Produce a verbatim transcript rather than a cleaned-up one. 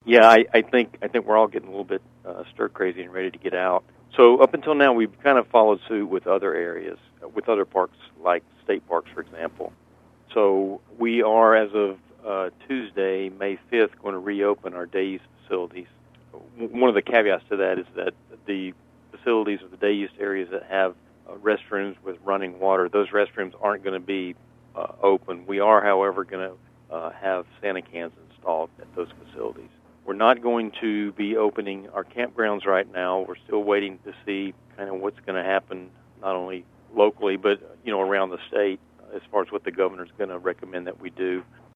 Yeah, I, I think I think we're all getting a little bit uh, stir crazy and ready to get out. So up until now, we've kind of followed suit with other areas, uh, with other parks like state parks, for example. So we are, as of uh, Tuesday, May fifth, going to reopen our day use facilities. One of the caveats to that is that the facilities or the day use areas that have uh, restrooms with running water, those restrooms aren't going to be uh, open. We are, however, going to uh, have Santa cans installed at those facilities. We're not going to be opening our campgrounds right now. We're still waiting to see kind of what's going to happen, not only locally, but, you know, around the state as far as what the governor's going to recommend that we do.